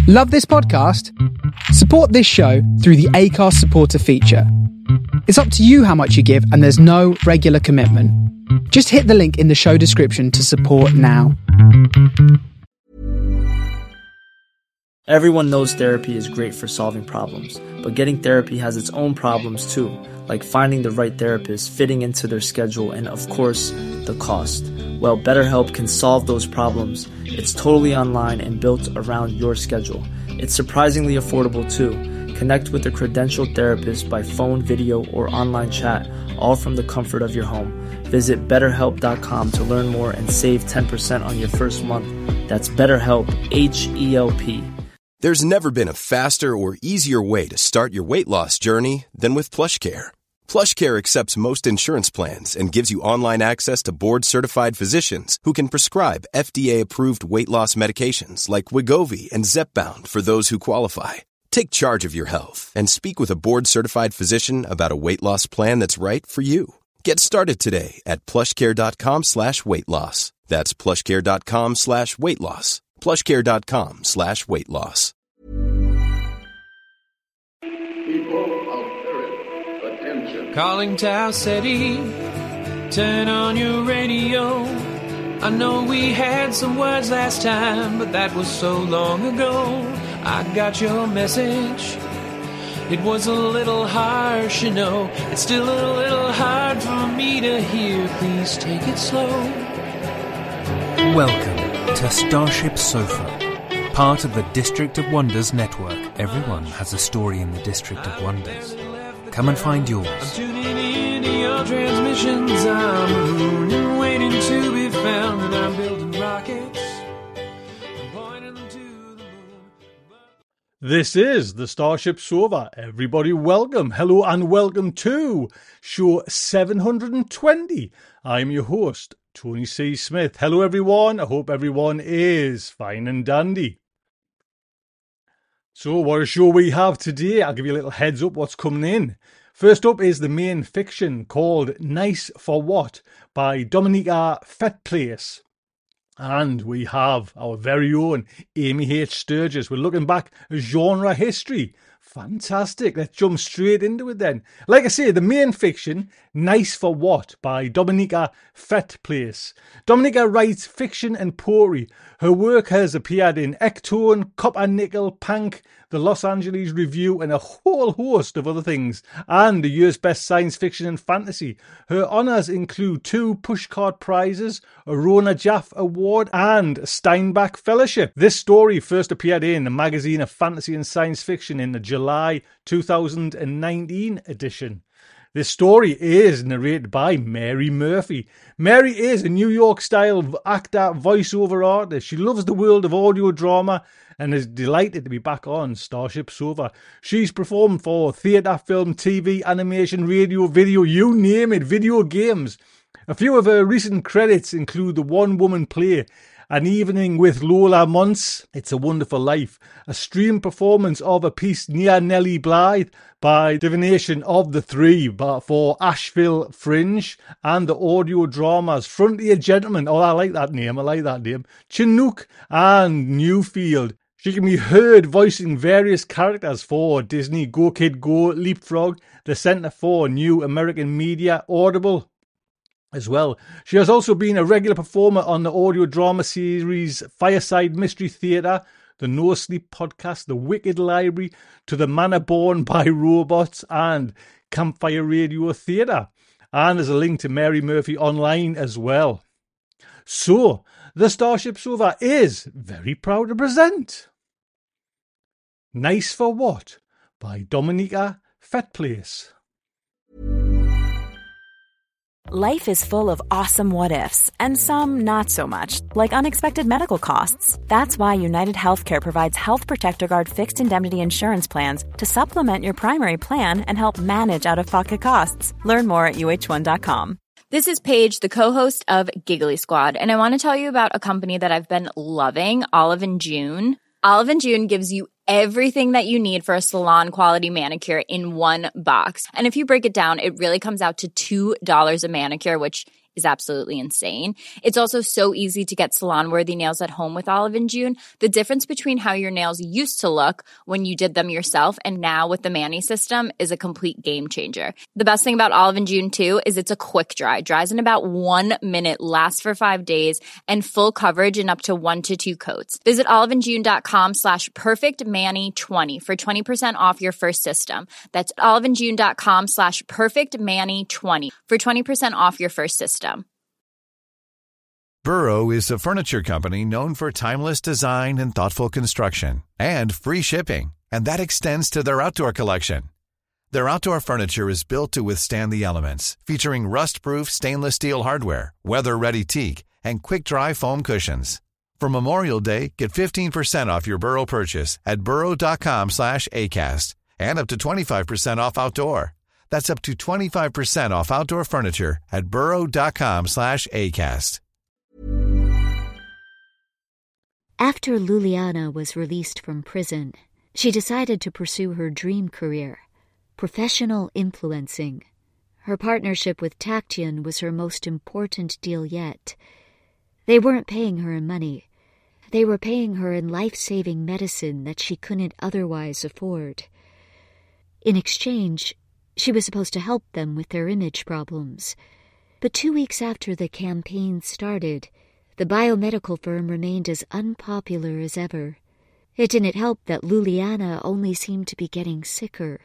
Love this podcast? Support this show through the Acast supporter feature. It's up to you how much you give, and there's no regular commitment. Just hit the link in the show description to support now. Everyone knows therapy is great for solving problems, but getting therapy has its own problems too, like finding the right therapist, fitting into their schedule, and of course, the cost. Well, BetterHelp can solve those problems. It's totally online and built around your schedule. It's surprisingly affordable too. Connect with a credentialed therapist by phone, video, or online chat, all from the comfort of your home. Visit BetterHelp.com to learn more and save 10% on your first month. That's BetterHelp, H-E-L-P. There's never been a faster or easier way to start your weight loss journey than with PlushCare. PlushCare accepts most insurance plans and gives you online access to board-certified physicians who can prescribe FDA-approved weight loss medications like Wegovy and Zepbound for those who qualify. Take charge of your health and speak with a board-certified physician about a weight loss plan that's right for you. Get started today at plushcare.com/weight loss. That's plushcare.com/weight loss. plushcare.com/weight loss. People of Earth, attention. Calling Tau City, turn on your radio. I know we had some words last time, but that was so long ago. I got your message. It was a little harsh, you know. It's still a little hard for me to hear. Please take it slow. Welcome to Starship Sofa, part of the District of Wonders network. Everyone has a story in the District of Wonders. Come and find yours. I'm tuning into your transmissions. I'm mooning, waiting to be found, and I'm building rockets. I'm pointing them to the moon. This is the Starship Sofa. Everybody welcome, hello and welcome to show 720. I'm your host, Tony C. Smith. Hello everyone, I hope everyone is fine and dandy. So what a show we have today. I'll give you a little heads up what's coming in. First up is the main fiction called Nice for What by Dominika Fetplace. And we have our very own Amy H. Sturgis. We're looking back at genre history. Fantastic. Let's jump straight into it then. Like I say, the main fiction, Nice for What by Dominika Fetplace. Dominika writes fiction and poetry. Her work has appeared in Ectone, Copper Nickel, Pank, the Los Angeles Review, and a whole host of other things, and the year's best science fiction and fantasy. Her honours include 2 Pushcart Prizes, a Rona Jaffe Award, and a Steinbeck Fellowship. This story first appeared in the Magazine of Fantasy and Science Fiction in the July 2019 edition. This story is narrated by Mary Murphy. Mary is a New York-style actor, voiceover artist. She loves the world of audio drama and is delighted to be back on Starship Sofa. She's performed for theatre, film, TV, animation, radio, video, you name it, video games. A few of her recent credits include the one-woman play An Evening with Lola Montz, It's a Wonderful Life, a stream performance of a piece near Nellie Blythe by Divination of the Three for Asheville Fringe, and the audio dramas Frontier Gentleman, I like that name, Chinook and Newfield. She can be heard voicing various characters for Disney, Go Kid Go, Leapfrog, the Centre for New American Media, Audible as well. She has also been a regular performer on the audio drama series Fireside Mystery Theatre, the No Sleep podcast, The Wicked Library, To the Manor Born by Robots, and Campfire Radio Theatre. And there's a link to Mary Murphy online as well. So, the Starship Sofa is very proud to present Nice for What by Dominika Fetplace. Life is full of awesome what-ifs, and some not so much, like unexpected medical costs. That's why United Healthcare provides Health Protector Guard fixed indemnity insurance plans to supplement your primary plan and help manage out-of-pocket costs. Learn more at uh1.com. This is Paige, the co-host of Giggly Squad, and I want to tell you about a company that I've been loving, Olive & June. Olive & June gives you everything that you need for a salon-quality manicure in one box. And if you break it down, it really comes out to $2 a manicure, which is absolutely insane. It's also so easy to get salon-worthy nails at home with Olive & June. The difference between how your nails used to look when you did them yourself and now with the Mani system is a complete game changer. The best thing about Olive & June, too, is it's a quick dry. Dries in about 1 minute, lasts for 5 days, and full coverage in up to 1 to 2 coats. Visit oliveandjune.com/perfectmani20 for 20% off your first system. That's oliveandjune.com/perfectmani20 for 20% off your first system. Burrow is a furniture company known for timeless design and thoughtful construction and free shipping, and that extends to their outdoor collection. Their outdoor furniture is built to withstand the elements, featuring rust-proof stainless steel hardware, weather-ready teak, and quick-dry foam cushions. For Memorial Day, get 15% off your Burrow purchase at burrow.com/ACAST and up to 25% off outdoor. That's up to 25% off outdoor furniture at burrow.com/ACAST. After Luliana was released from prison, she decided to pursue her dream career, professional influencing. Her partnership with Tachyon was her most important deal yet. They weren't paying her in money. They were paying her in life-saving medicine that she couldn't otherwise afford. In exchange, she was supposed to help them with their image problems. But 2 weeks after the campaign started, the biomedical firm remained as unpopular as ever. It didn't help that Luliana only seemed to be getting sicker.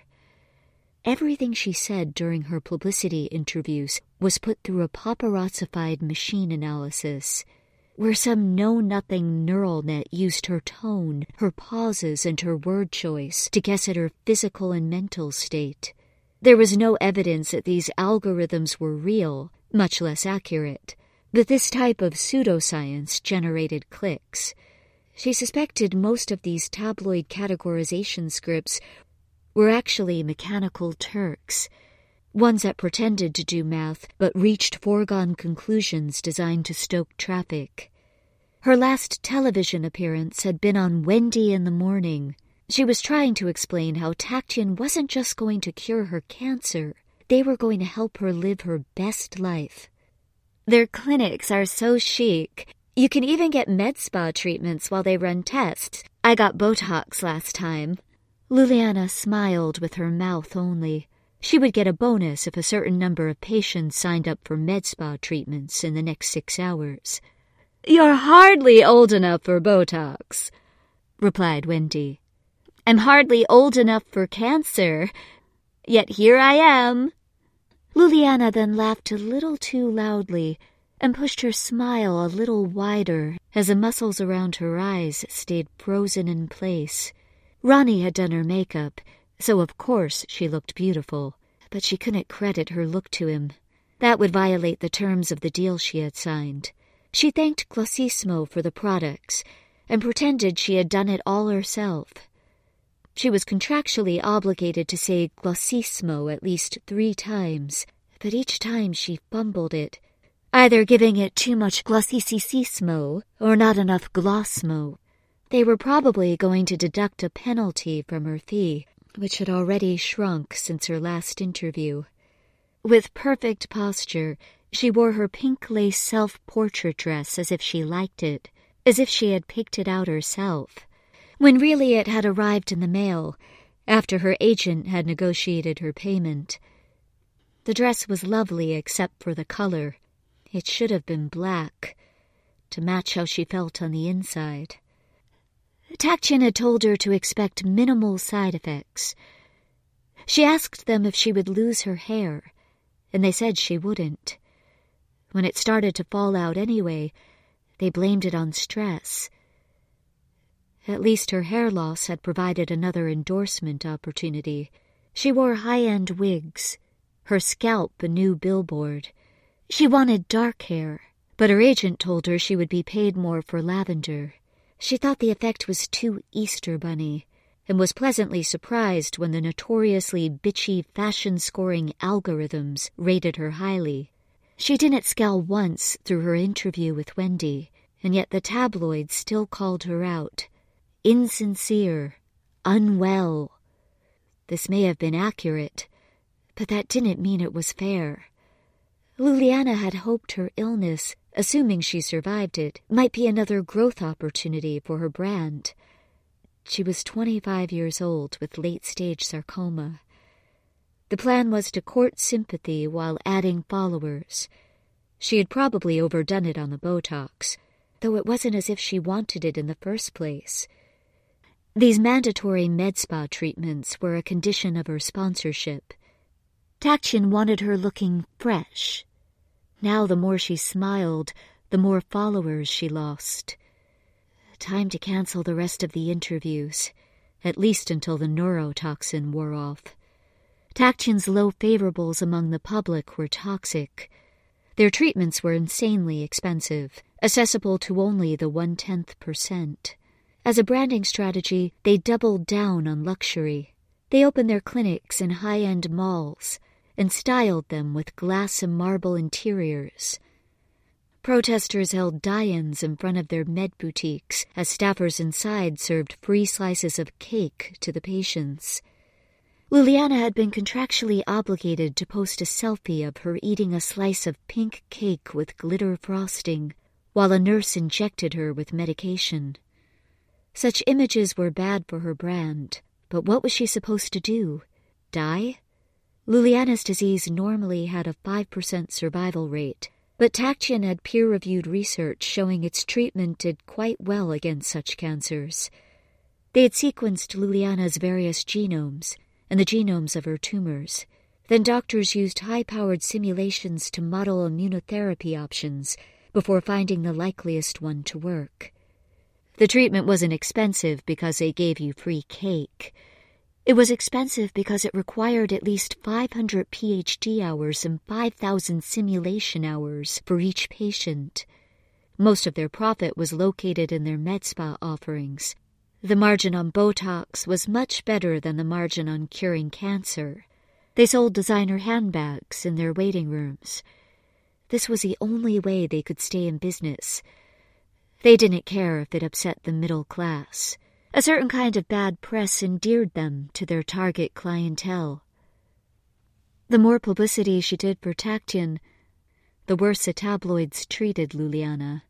Everything she said during her publicity interviews was put through a paparazzified machine analysis, where some know-nothing neural net used her tone, her pauses, and her word choice to guess at her physical and mental state. There was no evidence that these algorithms were real, much less accurate, but this type of pseudoscience generated clicks. She suspected most of these tabloid categorization scripts were actually mechanical Turks, ones that pretended to do math but reached foregone conclusions designed to stoke traffic. Her last television appearance had been on Wendy in the Morning. She was trying to explain how Tachyon wasn't just going to cure her cancer, they were going to help her live her best life. Their clinics are so chic. You can even get med spa treatments while they run tests. I got Botox last time. Luliana smiled with her mouth only. She would get a bonus if a certain number of patients signed up for med spa treatments in the next 6 hours. "You're hardly old enough for Botox," replied Wendy. "I'm hardly old enough for cancer, yet here I am." Luliana then laughed a little too loudly and pushed her smile a little wider as the muscles around her eyes stayed frozen in place. Ronnie had done her makeup, so of course she looked beautiful, but she couldn't credit her look to him. That would violate the terms of the deal she had signed. She thanked Glossissimo for the products and pretended she had done it all herself. She was contractually obligated to say Glossissimo at least 3 times, but each time she fumbled it, either giving it too much Glossissimo or not enough Glossmo. They were probably going to deduct a penalty from her fee, which had already shrunk since her last interview. With perfect posture, she wore her pink lace self-portrait dress as if she liked it, as if she had picked it out herself, when really it had arrived in the mail, after her agent had negotiated her payment. The dress was lovely except for the color. It should have been black, to match how she felt on the inside. Tachyon had told her to expect minimal side effects. She asked them if she would lose her hair, and they said she wouldn't. When it started to fall out anyway, they blamed it on stress. At least her hair loss had provided another endorsement opportunity. She wore high-end wigs, her scalp a new billboard. She wanted dark hair, but her agent told her she would be paid more for lavender. She thought the effect was too Easter Bunny, and was pleasantly surprised when the notoriously bitchy fashion-scoring algorithms rated her highly. She didn't scowl once through her interview with Wendy, and yet the tabloids still called her out. Insincere, unwell. This may have been accurate, but that didn't mean it was fair. Luliana had hoped her illness, assuming she survived it, might be another growth opportunity for her brand. She was 25 years old with late-stage sarcoma. The plan was to court sympathy while adding followers. She had probably overdone it on the Botox, though it wasn't as if she wanted it in the first place. These mandatory med spa treatments were a condition of her sponsorship. Taktien wanted her looking fresh. Now the more she smiled, the more followers she lost. Time to cancel the rest of the interviews, at least until the neurotoxin wore off. Taktien's low favorables among the public were toxic. Their treatments were insanely expensive, accessible to only the 0.1%. As a branding strategy, they doubled down on luxury. They opened their clinics in high-end malls and styled them with glass and marble interiors. Protesters held die-ins in front of their med boutiques as staffers inside served free slices of cake to the patients. Luliana had been contractually obligated to post a selfie of her eating a slice of pink cake with glitter frosting, while a nurse injected her with medication. Such images were bad for her brand, but what was she supposed to do? Die? Luliana's disease normally had a 5% survival rate, but Taktien had peer-reviewed research showing its treatment did quite well against such cancers. They had sequenced Luliana's various genomes and the genomes of her tumors. Then doctors used high-powered simulations to model immunotherapy options before finding the likeliest one to work. The treatment wasn't expensive because they gave you free cake. It was expensive because it required at least 500 PhD hours and 5,000 simulation hours for each patient. Most of their profit was located in their med spa offerings. The margin on Botox was much better than the margin on curing cancer. They sold designer handbags in their waiting rooms. This was the only way they could stay in business. They didn't care if it upset the middle class. A certain kind of bad press endeared them to their target clientele. The more publicity she did for Taktien, the worse the tabloids treated Luliana.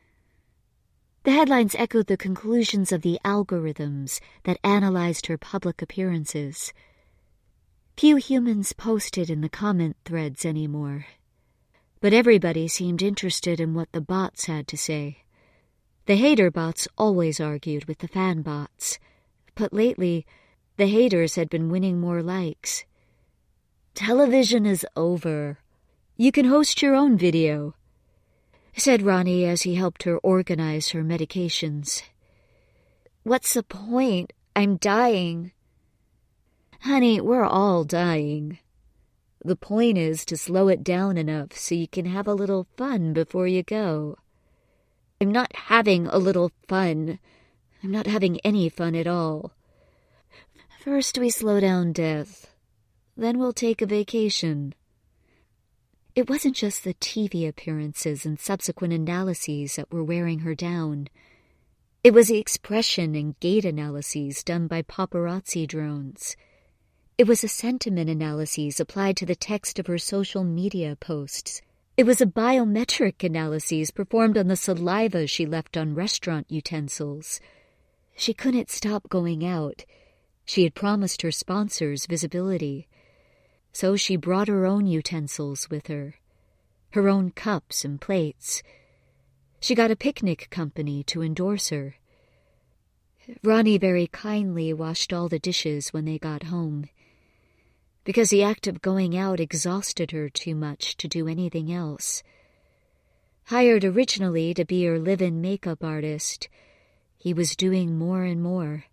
The headlines echoed the conclusions of the algorithms that analyzed her public appearances. Few humans posted in the comment threads anymore, but everybody seemed interested in what the bots had to say. The hater bots always argued with the fan bots, but lately, the haters had been winning more likes. "Television is over. You can host your own video," said Ronnie as he helped her organize her medications. "What's the point? I'm dying." "Honey, we're all dying. The point is to slow it down enough so you can have a little fun before you go." "I'm not having a little fun. I'm not having any fun at all. First we slow down death. Then we'll take a vacation." It wasn't just the TV appearances and subsequent analyses that were wearing her down. It was the expression and gait analyses done by paparazzi drones. It was the sentiment analyses applied to the text of her social media posts. It was a biometric analyses performed on the saliva she left on restaurant utensils. She couldn't stop going out. She had promised her sponsors visibility. So she brought her own utensils with her, her own cups and plates. She got a picnic company to endorse her. Ronnie very kindly washed all the dishes when they got home, because the act of going out exhausted her too much to do anything else. Hired originally to be her live-in makeup artist, he was doing more and more.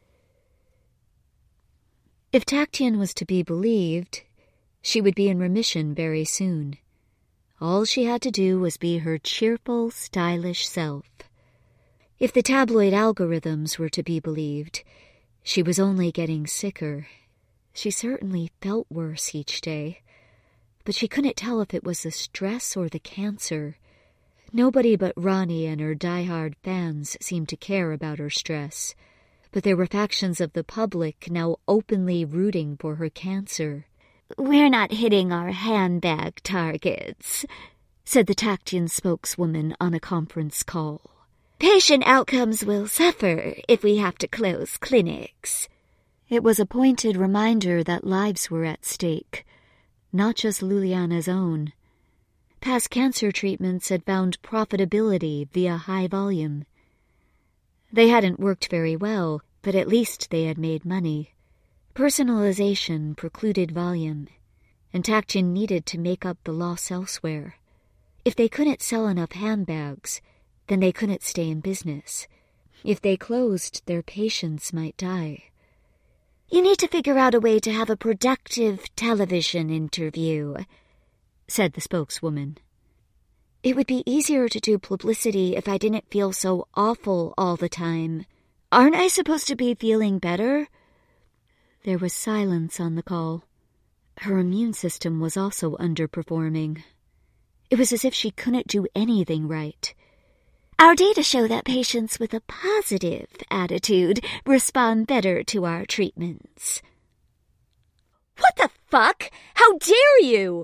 If Taktien was to be believed, she would be in remission very soon. All she had to do was be her cheerful, stylish self. If the tabloid algorithms were to be believed, she was only getting sicker. She certainly felt worse each day, but she couldn't tell if it was the stress or the cancer. Nobody but Ronnie and her diehard fans seemed to care about her stress, but there were factions of the public now openly rooting for her cancer. "We're not hitting our handbag targets," said the Tachyon spokeswoman on a conference call. "Patient outcomes will suffer if we have to close clinics." It was a pointed reminder that lives were at stake, not just Luliana's own. Past cancer treatments had found profitability via high volume. They hadn't worked very well, but at least they had made money. Personalization precluded volume, and Tachyon needed to make up the loss elsewhere. If they couldn't sell enough handbags, then they couldn't stay in business. If they closed, their patients might die. "You need to figure out a way to have a productive television interview," said the spokeswoman. "It would be easier to do publicity if I didn't feel so awful all the time. Aren't I supposed to be feeling better?" There was silence on the call. Her immune system was also underperforming. It was as if she couldn't do anything right. "Our data show that patients with a positive attitude respond better to our treatments." "What the fuck? How dare you?"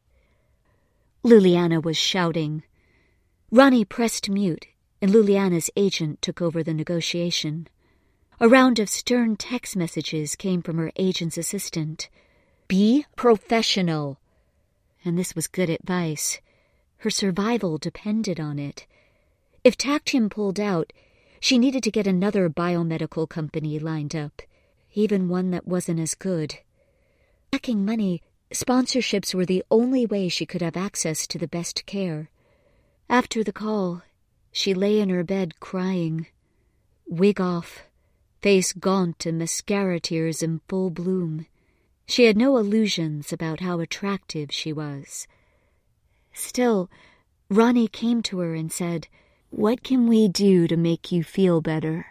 Luliana was shouting. Ronnie pressed mute, and Luliana's agent took over the negotiation. A round of stern text messages came from her agent's assistant. "Be professional." And this was good advice. Her survival depended on it. If Tachyon pulled out, she needed to get another biomedical company lined up, even one that wasn't as good. Lacking money, sponsorships were the only way she could have access to the best care. After the call, she lay in her bed crying. Wig off, face gaunt and mascara tears in full bloom. She had no illusions about how attractive she was. Still, Ronnie came to her and said, "What can we do to make you feel better?"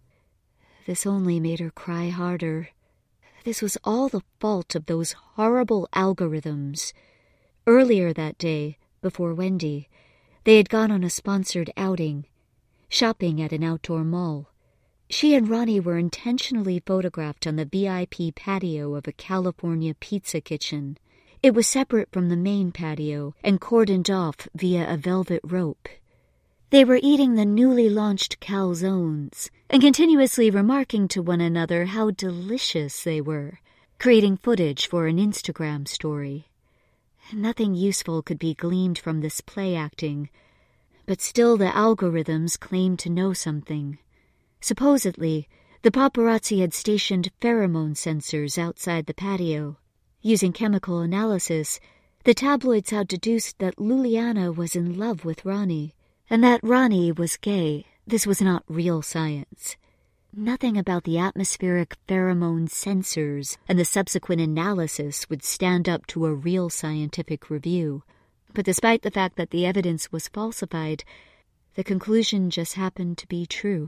This only made her cry harder. This was all the fault of those horrible algorithms. Earlier that day, before Wendy, they had gone on a sponsored outing, shopping at an outdoor mall. She and Ronnie were intentionally photographed on the VIP patio of a California pizza kitchen. It was separate from the main patio and cordoned off via a velvet rope. They were eating the newly launched calzones and continuously remarking to one another how delicious they were, creating footage for an Instagram story. Nothing useful could be gleaned from this play acting, but still the algorithms claimed to know something. Supposedly, the paparazzi had stationed pheromone sensors outside the patio. Using chemical analysis, the tabloids had deduced that Luliana was in love with Ronnie, and that Ronnie was gay. This was not real science. Nothing about the atmospheric pheromone sensors and the subsequent analysis would stand up to a real scientific review. But despite the fact that the evidence was falsified, the conclusion just happened to be true.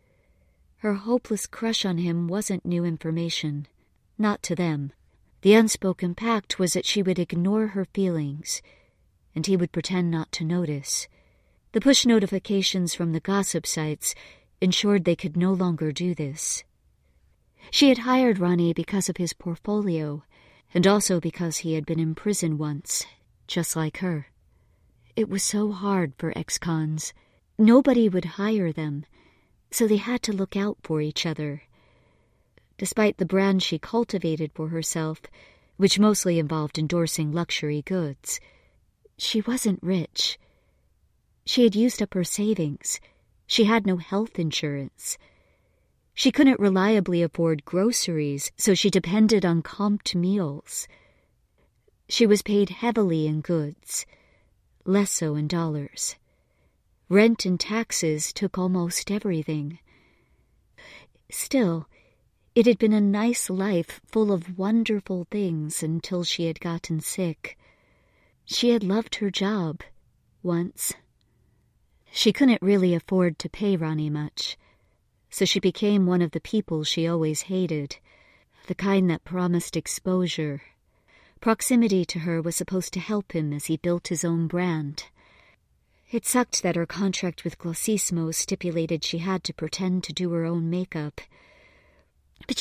Her hopeless crush on him wasn't new information. Not to them. The unspoken pact was that she would ignore her feelings, and he would pretend not to notice. The push notifications from the gossip sites ensured they could no longer do this. She had hired Ronnie because of his portfolio, and also because he had been in prison once, just like her. It was so hard for ex-cons. Nobody would hire them, so they had to look out for each other. Despite the brand she cultivated for herself, which mostly involved endorsing luxury goods, she wasn't rich. She had used up her savings. She had no health insurance. She couldn't reliably afford groceries, so she depended on comped meals. She was paid heavily in goods, less so in dollars. Rent and taxes took almost everything. Still, it had been a nice life full of wonderful things until she had gotten sick. She had loved her job, once. She couldn't really afford to pay Ronnie much, so she became one of the people she always hated, the kind that promised exposure. Proximity to her was supposed to help him as he built his own brand. It sucked that her contract with Glossismo stipulated she had to pretend to do her own makeup. But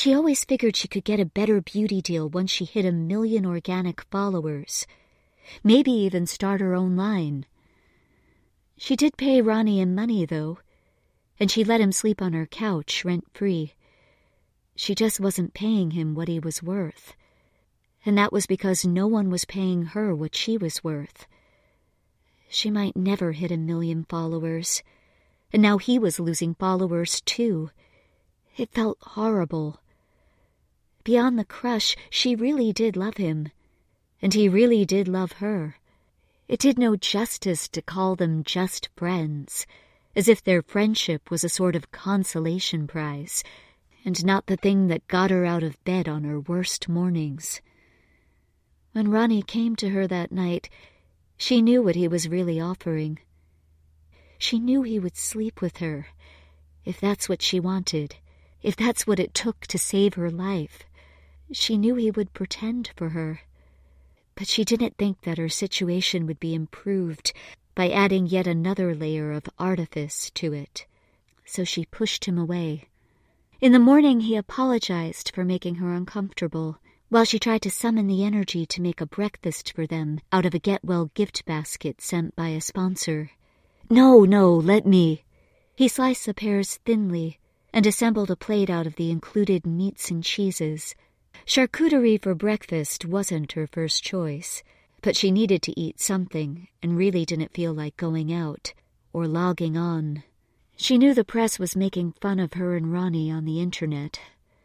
She always figured she could get a better beauty deal once she hit 1 million organic followers. Maybe even start her own line. She did pay Ronnie in money, though, and she let him sleep on her couch rent-free. She just wasn't paying him what he was worth. And that was because no one was paying her what she was worth. She might never hit 1 million followers. And now he was losing followers, too. It felt horrible. Beyond the crush, she really did love him. And he really did love her. It did no justice to call them just friends, as if their friendship was a sort of consolation prize, and not the thing that got her out of bed on her worst mornings. When Ronnie came to her that night, she knew what he was really offering. She knew he would sleep with her, if that's what she wanted, if that's what it took to save her life. She knew he would pretend for her. But she didn't think that her situation would be improved by adding yet another layer of artifice to it. So she pushed him away. In the morning, he apologized for making her uncomfortable, while she tried to summon the energy to make a breakfast for them out of a get-well gift basket sent by a sponsor. No, let me. He sliced the pears thinly and assembled a plate out of the included meats and cheeses. Charcuterie for breakfast wasn't her first choice, but she needed to eat something and really didn't feel like going out or logging on. She knew the press was making fun of her and Ronnie on the internet.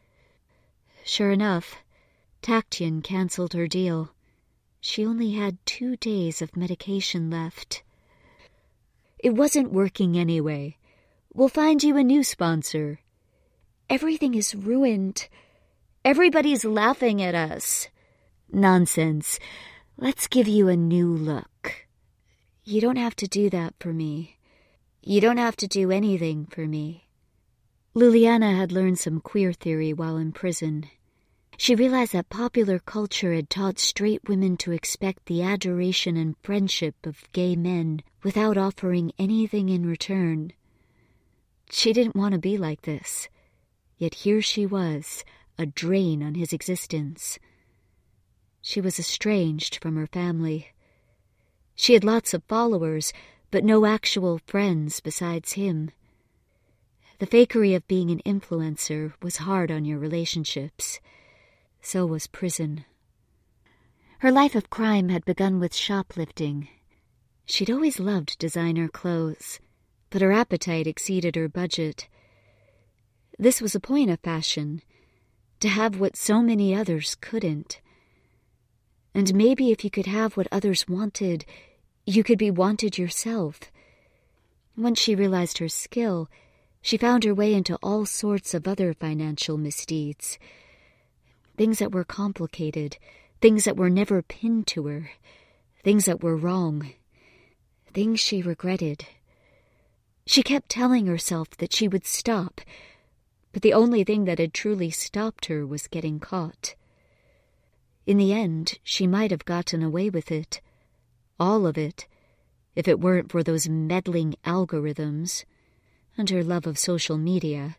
Sure enough, Tachyon canceled her deal. She only had 2 days of medication left. It wasn't working anyway. We'll find you a new sponsor. Everything is ruined. Everybody's laughing at us. Nonsense. Let's give you a new look. You don't have to do that for me. You don't have to do anything for me. Luliana had learned some queer theory while in prison. She realized that popular culture had taught straight women to expect the adoration and friendship of gay men without offering anything in return. She didn't want to be like this, yet here she was, a drain on his existence. She was estranged from her family. She had lots of followers, but no actual friends besides him. The fakery of being an influencer was hard on your relationships. So was prison. Her life of crime had begun with shoplifting. She'd always loved designer clothes, but her appetite exceeded her budget. This was a point of fashion, to have what so many others couldn't. And maybe if you could have what others wanted, you could be wanted yourself. Once she realized her skill, she found her way into all sorts of other financial misdeeds. Things that were complicated, things that were never pinned to her, things that were wrong, things she regretted. She kept telling herself that she would stop, but the only thing that had truly stopped her was getting caught. In the end, she might have gotten away with it, all of it, if it weren't for those meddling algorithms and her love of social media.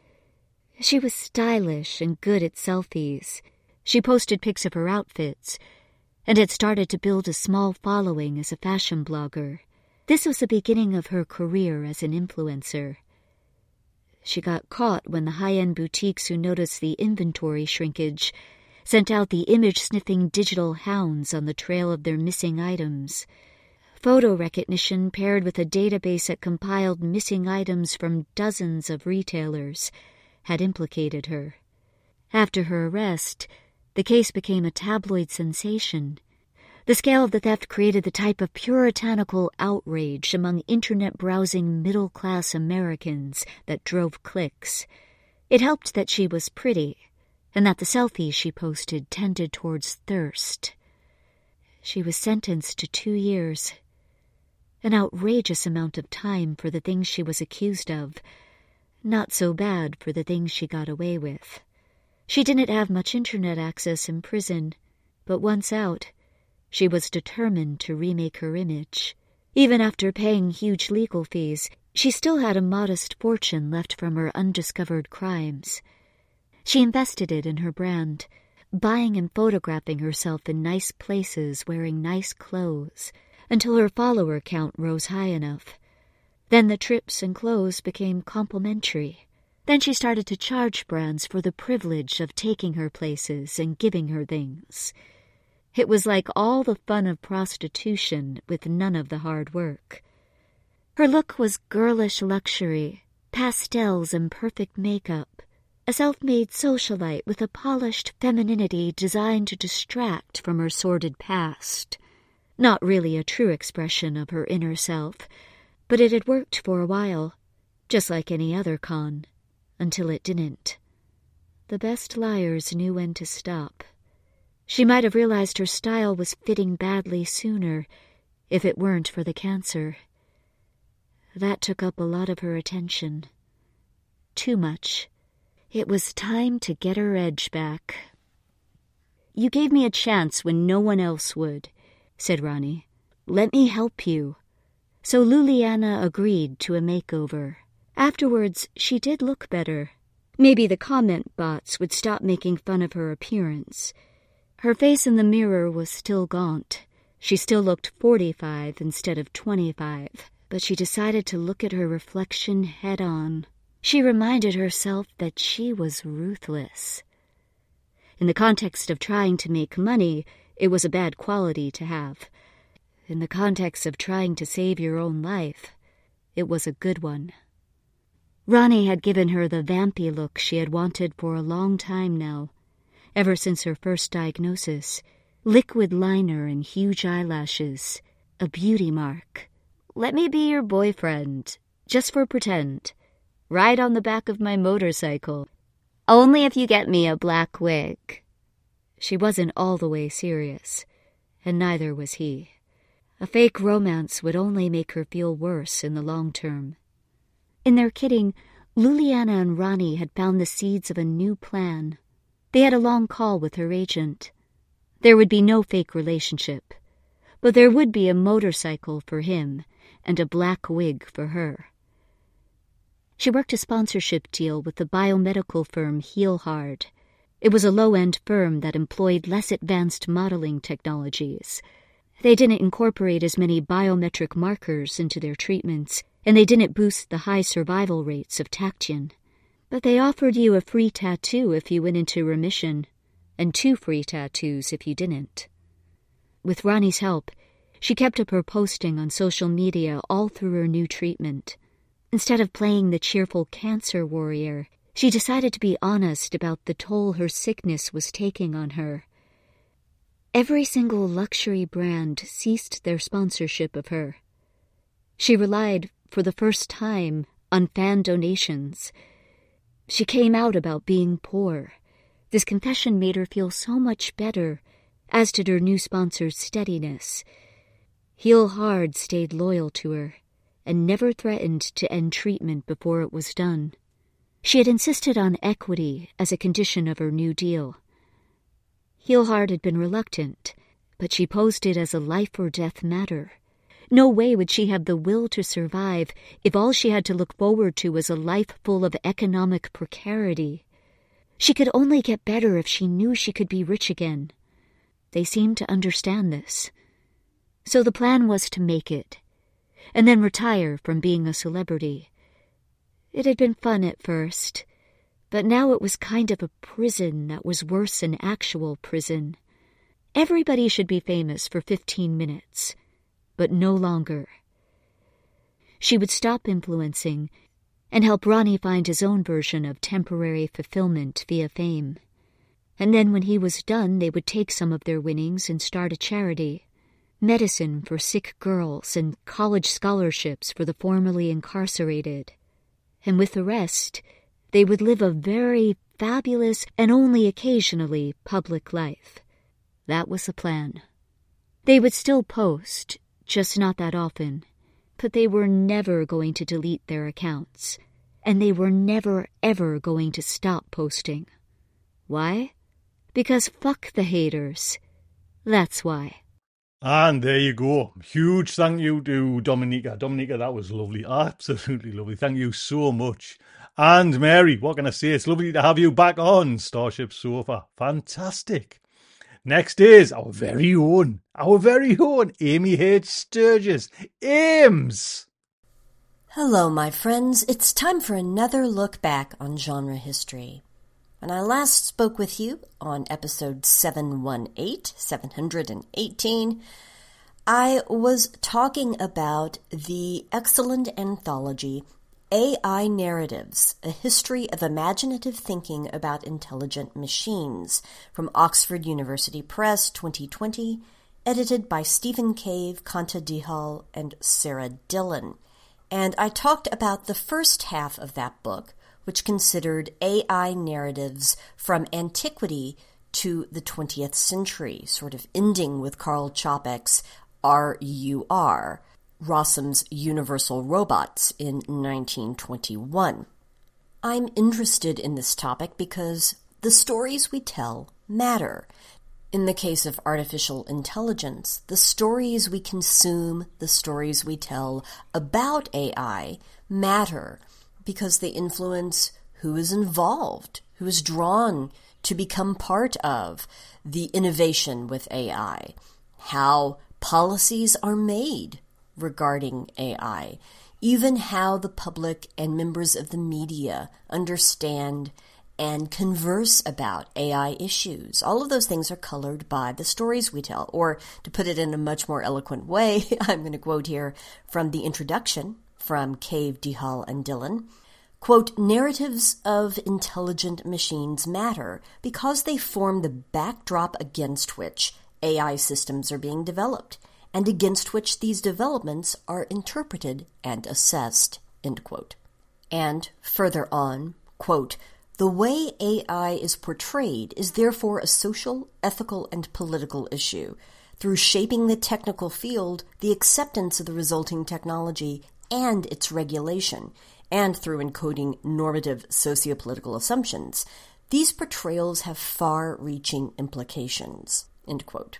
She was stylish and good at selfies. She posted pics of her outfits and had started to build a small following as a fashion blogger. This was the beginning of her career as an influencer. She got caught when the high-end boutiques who noticed the inventory shrinkage sent out the image-sniffing digital hounds on the trail of their missing items. Photo recognition paired with a database that compiled missing items from dozens of retailers had implicated her. After her arrest, the case became a tabloid sensation. The scale of the theft created the type of puritanical outrage among internet-browsing middle-class Americans that drove clicks. It helped that she was pretty, and that the selfies she posted tended towards thirst. She was sentenced to 2 years, an outrageous amount of time for the things she was accused of, not so bad for the things she got away with. She didn't have much internet access in prison, but once out, she was determined to remake her image. Even after paying huge legal fees, she still had a modest fortune left from her undiscovered crimes. She invested it in her brand, buying and photographing herself in nice places wearing nice clothes until her follower count rose high enough. Then the trips and clothes became complimentary. Then she started to charge brands for the privilege of taking her places and giving her things. It was like all the fun of prostitution with none of the hard work. Her look was girlish luxury, pastels and perfect makeup, a self-made socialite with a polished femininity designed to distract from her sordid past. Not really a true expression of her inner self, but it had worked for a while, just like any other con, until it didn't. The best liars knew when to stop. She might have realized her style was fitting badly sooner, if it weren't for the cancer. That took up a lot of her attention. Too much. It was time to get her edge back. "You gave me a chance when no one else would," said Ronnie. "Let me help you." So Luliana agreed to a makeover. Afterwards, she did look better. Maybe the comment bots would stop making fun of her appearance. Her face in the mirror was still gaunt. She still looked 45 instead of 25, but she decided to look at her reflection head-on. She reminded herself that she was ruthless. In the context of trying to make money, it was a bad quality to have. In the context of trying to save your own life, it was a good one. Ronnie had given her the vampy look she had wanted for a long time now, ever since her first diagnosis. Liquid liner and huge eyelashes, a beauty mark. "Let me be your boyfriend, just for pretend. Ride on the back of my motorcycle. Only if you get me a black wig." She wasn't all the way serious, and neither was he. A fake romance would only make her feel worse in the long term. In their kidding, Luliana and Ronnie had found the seeds of a new plan. They had a long call with her agent. There would be no fake relationship, but there would be a motorcycle for him and a black wig for her. She worked a sponsorship deal with the biomedical firm Heal Hard. It was a low-end firm that employed less advanced modeling technologies. They didn't incorporate as many biometric markers into their treatments, and they didn't boost the high survival rates of Tachyon. But they offered you a free tattoo if you went into remission, and 2 free tattoos if you didn't. With Ronnie's help, she kept up her posting on social media all through her new treatment. Instead of playing the cheerful cancer warrior, she decided to be honest about the toll her sickness was taking on her. Every single luxury brand ceased their sponsorship of her. She relied, for the first time, on fan donations. She came out about being poor. This confession made her feel so much better, as did her new sponsor's steadiness. Heal Hard stayed loyal to her, and never threatened to end treatment before it was done. She had insisted on equity as a condition of her new deal. Heal Hard had been reluctant, but she posed it as a life-or-death matter. No way would she have the will to survive if all she had to look forward to was a life full of economic precarity. She could only get better if she knew she could be rich again. They seemed to understand this. So the plan was to make it, and then retire from being a celebrity. It had been fun at first, but now it was kind of a prison that was worse than actual prison. Everybody should be famous for 15 minutes, but no longer. She would stop influencing and help Ronnie find his own version of temporary fulfillment via fame. And then when he was done, they would take some of their winnings and start a charity. Medicine for sick girls and college scholarships for the formerly incarcerated. And with the rest, they would live a very fabulous and only occasionally public life. That was the plan. They would still post, just not that often, but they were never going to delete their accounts, and they were never ever going to stop posting. Why? Because fuck the haters. That's why. And there you go. Huge thank you to Dominika. Dominika, that was lovely. Absolutely lovely. Thank you so much. And Mary, what can I say? It's lovely to have you back on Starship Sofa. Fantastic. Next is our very own Amy H. Sturgis. Ames! Hello, my friends. It's time for another look back on genre history. When I last spoke with you on episode 718, I was talking about the excellent anthology AI Narratives, A History of Imaginative Thinking About Intelligent Machines, from Oxford University Press, 2020, edited by Stephen Cave, Kanta Dihal, and Sarah Dillon. And I talked about the first half of that book, which considered AI narratives from antiquity to the 20th century, sort of ending with Karl Čapek's RUR, Rossum's Universal Robots, in 1921. I'm interested in this topic because the stories we tell matter. In the case of artificial intelligence, the stories we consume, the stories we tell about AI matter because they influence who is involved, who is drawn to become part of the innovation with AI, how policies are made regarding AI, even how the public and members of the media understand and converse about AI issues. All of those things are colored by the stories we tell. Or, to put it in a much more eloquent way, I'm going to quote here from the introduction from Cave, Dihal, and Dillon. Quote, narratives of intelligent machines matter because they form the backdrop against which AI systems are being developed, and against which these developments are interpreted and assessed, end quote. And further on, quote, the way AI is portrayed is therefore a social, ethical, and political issue. Through shaping the technical field, the acceptance of the resulting technology and its regulation, and through encoding normative sociopolitical assumptions, these portrayals have far-reaching implications, end quote.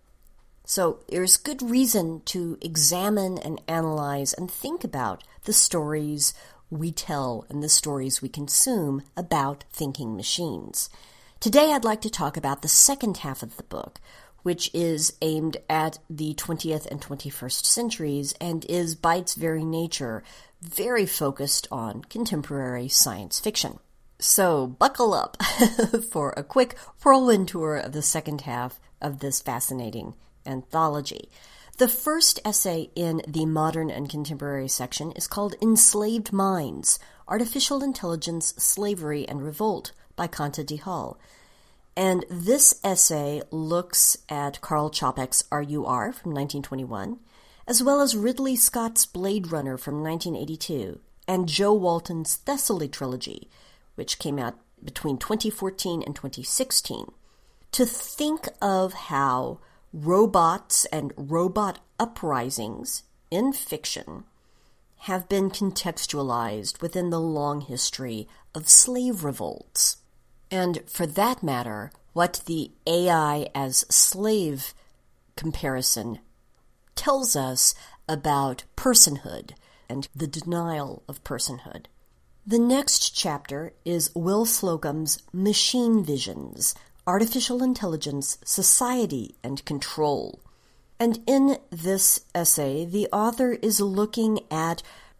So there's good reason to examine and analyze and think about the stories we tell and the stories we consume about thinking machines. Today I'd like to talk about the second half of the book, which is aimed at the 20th and 21st centuries and is, by its very nature, very focused on contemporary science fiction. So buckle up for a quick whirlwind tour of the second half of this fascinating anthology. The first essay in the modern and contemporary section is called Enslaved Minds, Artificial Intelligence, Slavery, and Revolt by Kanta Dihal. And this essay looks at Karl Čapek's RUR from 1921, as well as Ridley Scott's Blade Runner from 1982, and Joe Walton's Thessaly trilogy, which came out between 2014 and 2016, to think of how robots and robot uprisings in fiction have been contextualized within the long history of slave revolts. And for that matter, what the AI as slave comparison tells us about personhood and the denial of personhood. The next chapter is Will Slocum's Machine Visions, Artificial Intelligence, Society, and Control. And in this essay, the author is looking at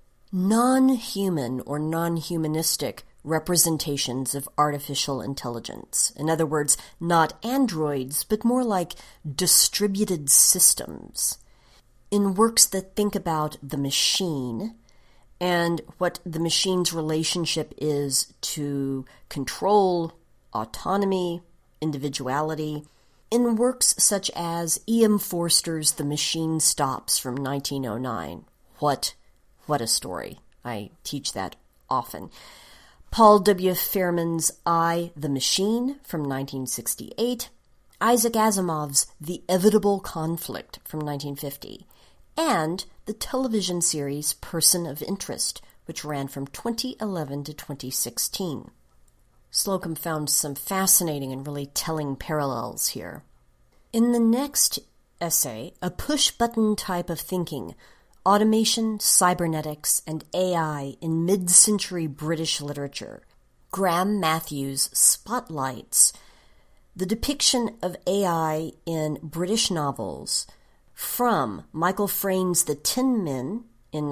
non-human or non-humanistic representations of artificial intelligence. In other words, not androids, but more like distributed systems. In works that think about the machine and what the machine's relationship is to control, autonomy, individuality, in works such as E.M. Forster's The Machine Stops from 1909. What a story. I teach that often. Paul W. Fairman's I, the Machine from 1968, Isaac Asimov's The Evitable Conflict from 1950, and the television series Person of Interest, which ran from 2011 to 2016. Slocum found some fascinating and really telling parallels here. In the next essay, A Push-Button Type of Thinking, Automation, Cybernetics, and AI in Mid-Century British Literature. Graham Matthews spotlights the depiction of AI in British novels from Michael Frayn's The Tin Men in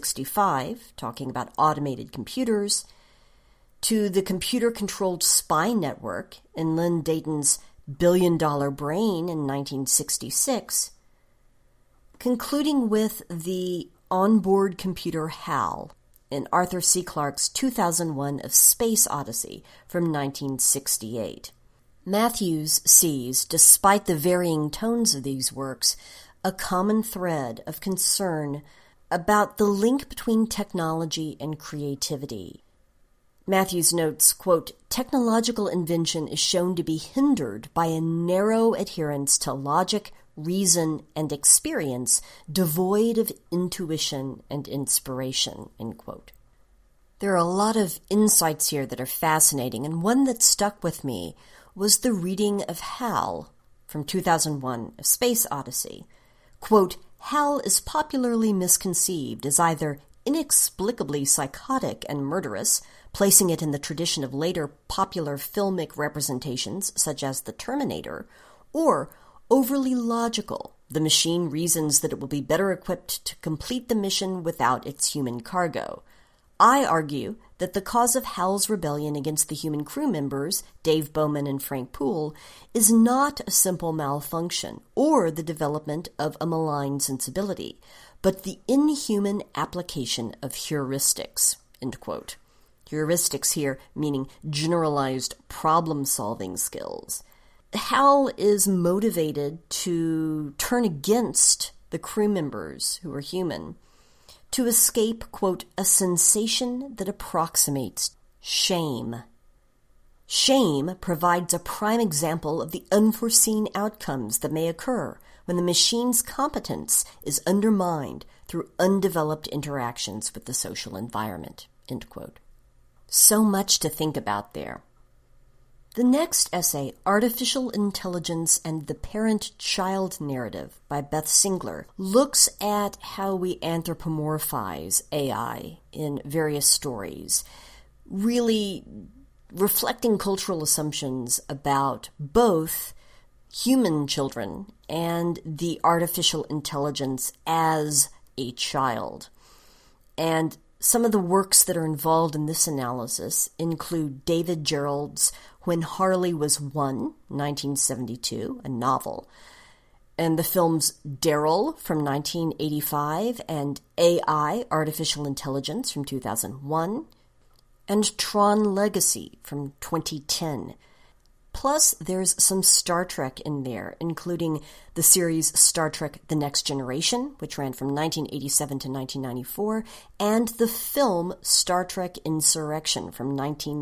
1965, talking about automated computers, to the computer-controlled spy network in Lynn Dayton's Billion-Dollar Brain in 1966, concluding with the onboard computer HAL in Arthur C. Clarke's 2001 A Space Odyssey from 1968. Matthews sees, despite the varying tones of these works, a common thread of concern about the link between technology and creativity. Matthews notes, quote, technological invention is shown to be hindered by a narrow adherence to logic, reason, and experience, devoid of intuition and inspiration, end quote. There are a lot of insights here that are fascinating, and one that stuck with me was the reading of HAL from 2001, A Space Odyssey. Quote, HAL is popularly misconceived as either inexplicably psychotic and murderous, placing it in the tradition of later popular filmic representations such as The Terminator, or overly logical. The machine reasons that it will be better equipped to complete the mission without its human cargo. I argue that the cause of HAL's rebellion against the human crew members, Dave Bowman and Frank Poole, is not a simple malfunction or the development of a malign sensibility, but the inhuman application of heuristics, end quote. Heuristics here meaning generalized problem-solving skills. HAL is motivated to turn against the crew members who are human, to escape, quote, a sensation that approximates shame. Shame provides a prime example of the unforeseen outcomes that may occur when the machine's competence is undermined through undeveloped interactions with the social environment, end quote. So much to think about there. The next essay, Artificial Intelligence and the Parent-Child Narrative by Beth Singler, looks at how we anthropomorphize AI in various stories, really reflecting cultural assumptions about both human children and the artificial intelligence as a child. And some of the works that are involved in this analysis include David Gerrold's When Harley Was One, 1972, a novel, and the films Daryl from 1985 and AI, Artificial Intelligence from 2001, and Tron Legacy from 2010. Plus, there's some Star Trek in there, including the series Star Trek The Next Generation, which ran from 1987 to 1994, and the film Star Trek Insurrection from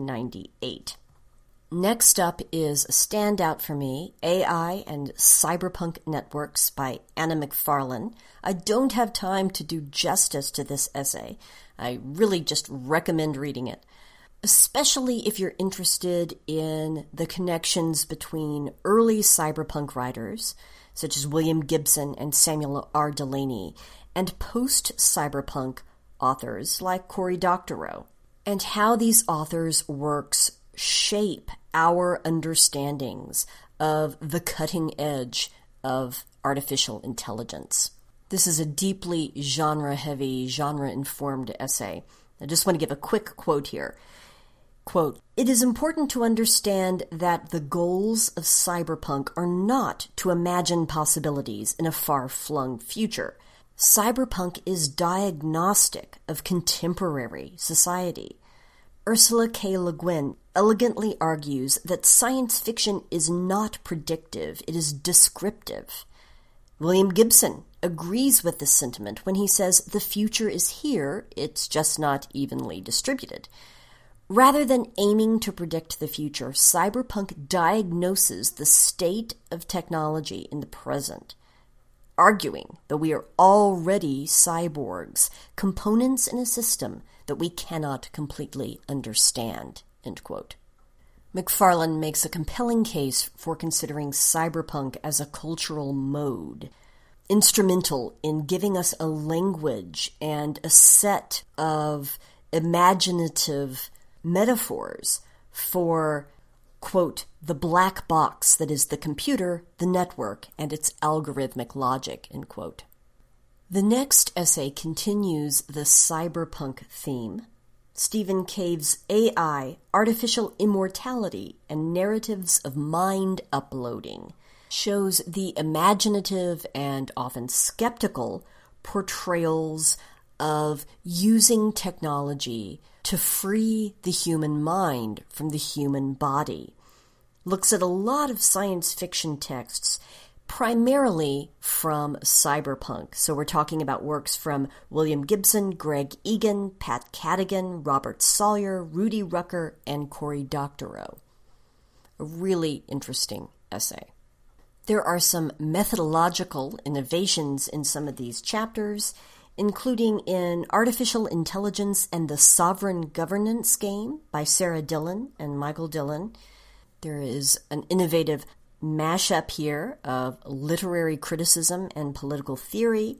1998. Next up is a standout for me, AI and Cyberpunk Networks by Anna McFarlane. I don't have time to do justice to this essay. I really just recommend reading it, especially if you're interested in the connections between early cyberpunk writers, such as William Gibson and Samuel R. Delany, and post-cyberpunk authors like Cory Doctorow, and how these authors' works shape our understandings of the cutting edge of artificial intelligence. This is a deeply genre-heavy, genre-informed essay. I just want to give a quick quote here. Quote, "It is important to understand that the goals of cyberpunk are not to imagine possibilities in a far-flung future. Cyberpunk is diagnostic of contemporary society. Ursula K. Le Guin elegantly argues that science fiction is not predictive, it is descriptive. William Gibson agrees with this sentiment when he says the future is here, it's just not evenly distributed. Rather than aiming to predict the future, cyberpunk diagnoses the state of technology in the present, arguing that we are already cyborgs, components in a system that we cannot completely understand." End quote. McFarlane makes a compelling case for considering cyberpunk as a cultural mode. instrumental in giving us a language and a set of imaginative metaphors for, quote, the black box that is the computer, the network, and its algorithmic logic, end quote. The next essay continues the cyberpunk theme. Stephen Cave's AI, Artificial Immortality, and Narratives of Mind Uploading shows the imaginative and often skeptical portrayals of using technology to free the human mind from the human body. Looks at a lot of science fiction texts, primarily from cyberpunk. So we're talking about works from William Gibson, Greg Egan, Pat Cadigan, Robert Sawyer, Rudy Rucker, and Cory Doctorow. A really interesting essay. There are some methodological innovations in some of these chapters, including in Artificial Intelligence and the Sovereign Governance Game by Sarah Dillon and Michael Dillon. There is an innovative mashup here of literary criticism and political theory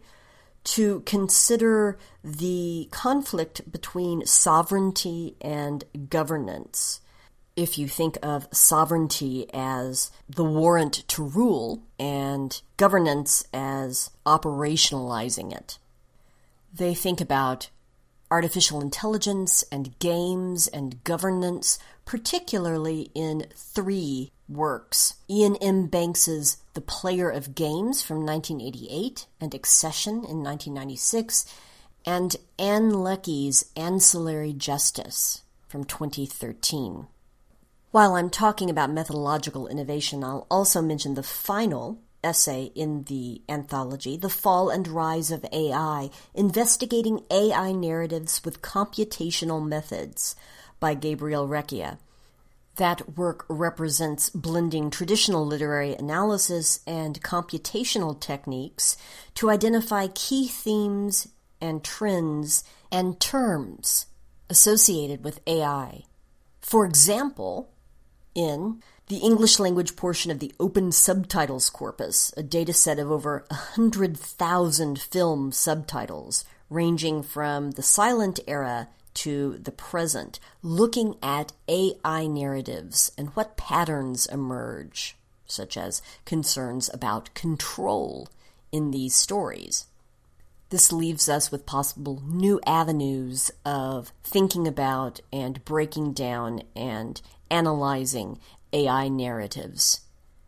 to consider the conflict between sovereignty and governance. If you think of sovereignty as the warrant to rule and governance as operationalizing it. They think about artificial intelligence and games and governance, particularly in 3 works. Ian M. Banks's The Player of Games from 1988 and Accession in 1996, and Ann Leckie's Ancillary Justice from 2013. While I'm talking about methodological innovation, I'll also mention the final essay in the anthology, The Fall and Rise of AI, Investigating AI Narratives with Computational Methods by Gabriel Recchia. That work represents blending traditional literary analysis and computational techniques to identify key themes and trends and terms associated with AI. For example, in the English language portion of the Open Subtitles Corpus, a dataset of over 100,000 film subtitles, ranging from the silent era to the present, looking at AI narratives and what patterns emerge, such as concerns about control in these stories. This leaves us with possible new avenues of thinking about and breaking down and analyzing AI narratives.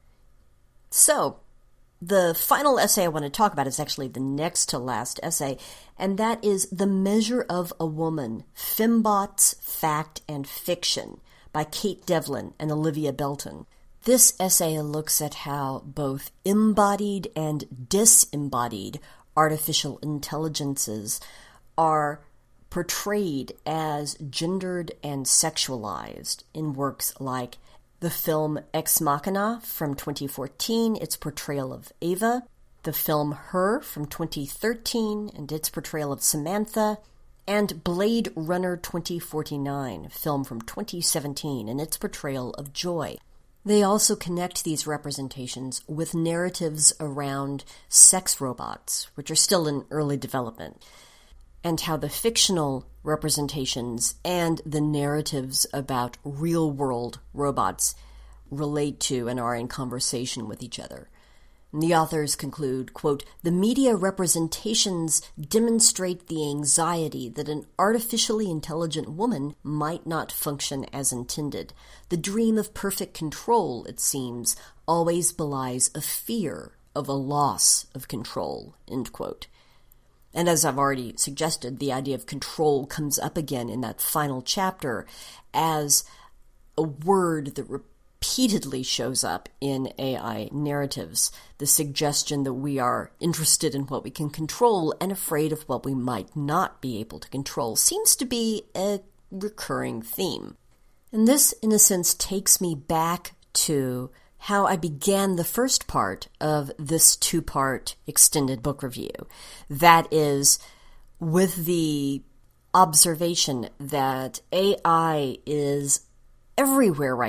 So, the final essay I want to talk about is actually the next to last essay, and that is The Measure of a Woman, Fembots, Fact and Fiction by Kate Devlin and Olivia Belton. This essay looks at how both embodied and disembodied artificial intelligences are portrayed as gendered and sexualized in works like the film Ex Machina from 2014, its portrayal of Ava, the film Her from 2013 and its portrayal of Samantha, and Blade Runner 2049, a film from 2017 and its portrayal of Joy. They also connect these representations with narratives around sex robots, which are still in early development, and how the fictional representations and the narratives about real-world robots relate to and are in conversation with each other. And the authors conclude, quote, "The media representations demonstrate the anxiety that an artificially intelligent woman might not function as intended. The dream of perfect control, it seems, always belies a fear of a loss of control," end quote. And as I've already suggested, the idea of control comes up again in that final chapter as a word that repeatedly shows up in AI narratives. The suggestion that we are interested in what we can control and afraid of what we might not be able to control seems to be a recurring theme. And this, in a sense, takes me back to how I began the first part of this 2-part extended book review. That is, with the observation that AI is everywhere right now.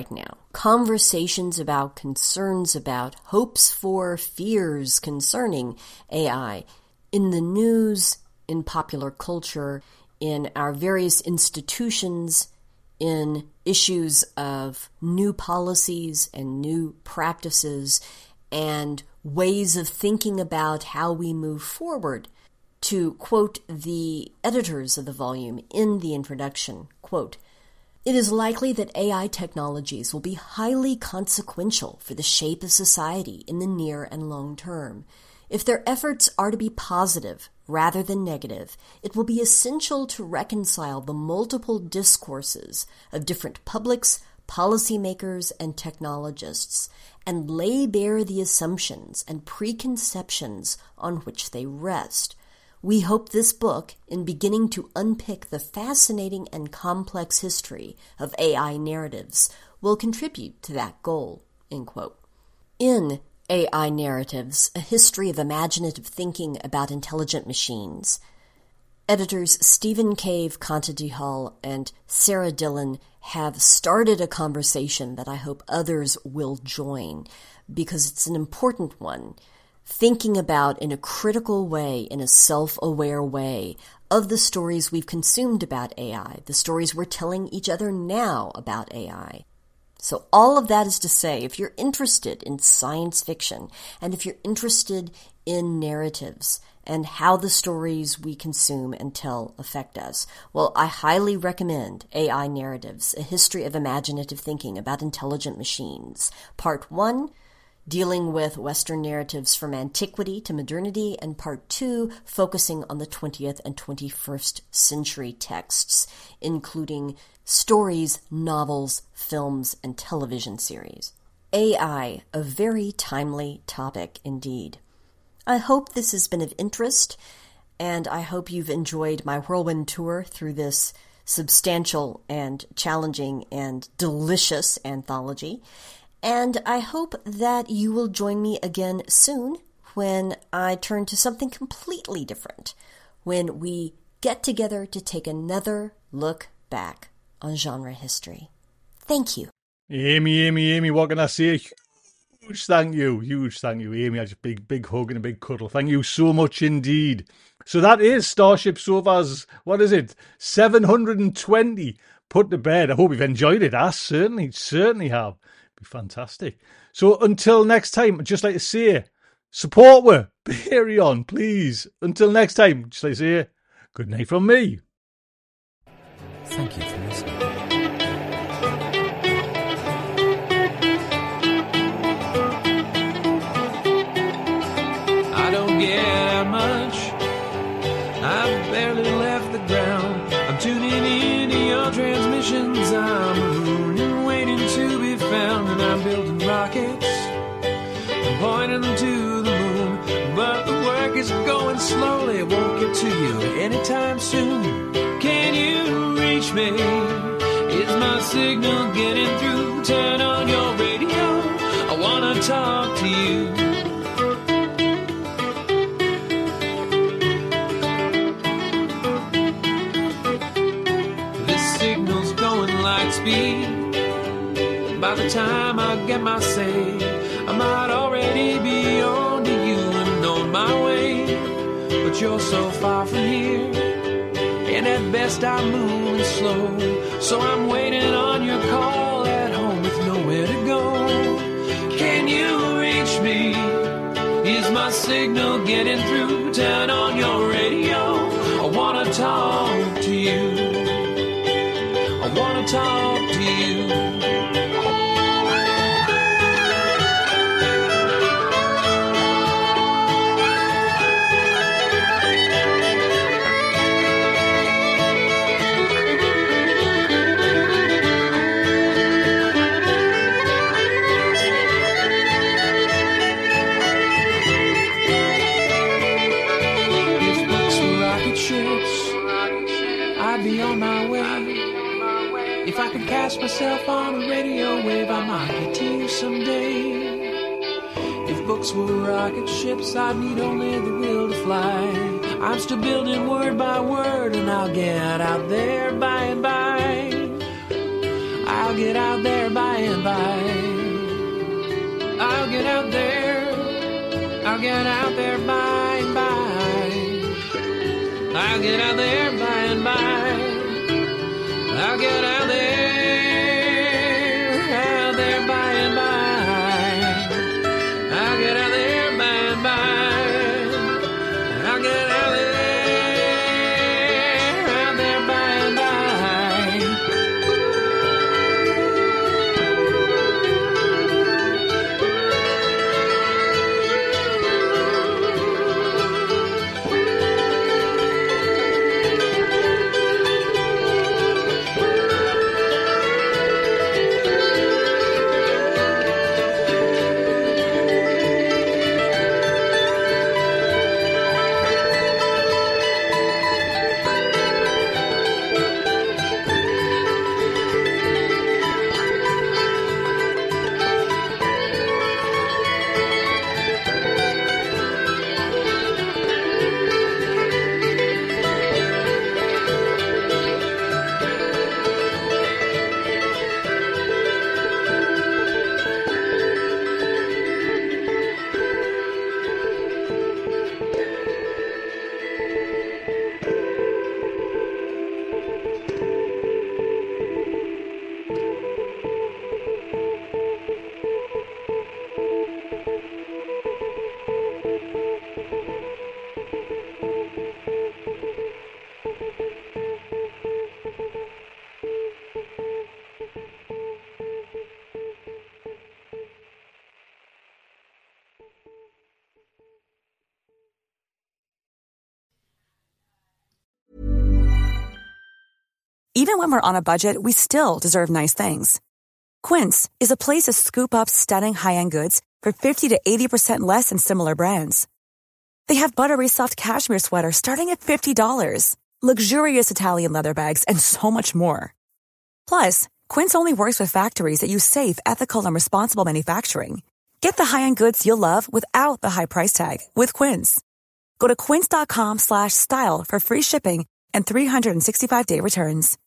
conversations about, concerns about, hopes for, fears concerning AI in the news, in popular culture, in our various institutions, in issues of new policies and new practices and ways of thinking about how we move forward. To quote the editors of the volume in the introduction, quote, "It is likely that AI technologies will be highly consequential for the shape of society in the near and long term. If their efforts are to be positive rather than negative, it will be essential to reconcile the multiple discourses of different publics, policymakers, and technologists, and lay bare the assumptions and preconceptions on which they rest. We hope this book, in beginning to unpick the fascinating and complex history of AI narratives, will contribute to that goal." End quote. In AI Narratives, A History of Imaginative Thinking About Intelligent Machines, editors Stephen Cave Conti-Hall and Sarah Dillon have started a conversation that I hope others will join, because it's an important one. Thinking about in a critical way, in a self-aware way, of the stories we've consumed about AI, the stories we're telling each other now about AI. So all of that is to say, if you're interested in science fiction, and if you're interested in narratives, and how the stories we consume and tell affect us, well, I highly recommend AI Narratives, A History of Imaginative Thinking About Intelligent Machines, Part 1, dealing with Western narratives from antiquity to modernity, and Part 2, focusing on the 20th and 21st century texts, including stories, novels, films, and television series. AI, a very timely topic indeed. I hope this has been of interest, and I hope you've enjoyed my whirlwind tour through this substantial and challenging and delicious anthology. And I hope that you will join me again soon when I turn to something completely different, when we get together to take another look back on genre history. Thank you. Amy, what can I say? Huge thank you, Amy. Just a big hug and a big cuddle. Thank you so much indeed. So that is Starship Sofa's, 720 put to bed. I hope you've enjoyed it. I certainly have. Be fantastic. So until next time, I'd just like to say, support her, Patreon, please. Until next time, just like to say, good night from me. Thank you for listening. I don't get out much. I've barely left the ground. I'm tuning into your transmissions. I'm mooning, waiting to be found, and I'm building rockets and pointing them to the moon. But the work is going slowly. It won't get to you anytime soon. Can you reach me? Is my signal getting through? Turn on your radio. I wanna talk to you. This signal's going light speed. By the time I get my say, I might already be on to you and on my way. But you're so far from here, and at best I'm moving slow. So I'm waiting on your call at home with nowhere to go. Can you reach me? Is my signal getting through? Turn on your radio. I wanna talk to you. I wanna talk to you. I'd be on my way. If I could cast myself on a radio wave, I might get to you someday. If books were rocket ships, I'd need only the will to fly. I'm still building word by word, and I'll get out there by and by. I I'll get out there by and by. I'll get out there. I'll get out there by and by. I'll get out there by and by. I'll get out there by and by. I'll get out there by and by. I'll get out there by and by. Even when we're on a budget, we still deserve nice things. Quince is a place to scoop up stunning high-end goods for 50 to 80% less than similar brands. They have buttery soft cashmere sweaters starting at $50, luxurious Italian leather bags, and so much more. Plus, Quince only works with factories that use safe, ethical, and responsible manufacturing. Get the high-end goods you'll love without the high price tag with Quince. Go to quince.com/style for free shipping and 365-day returns.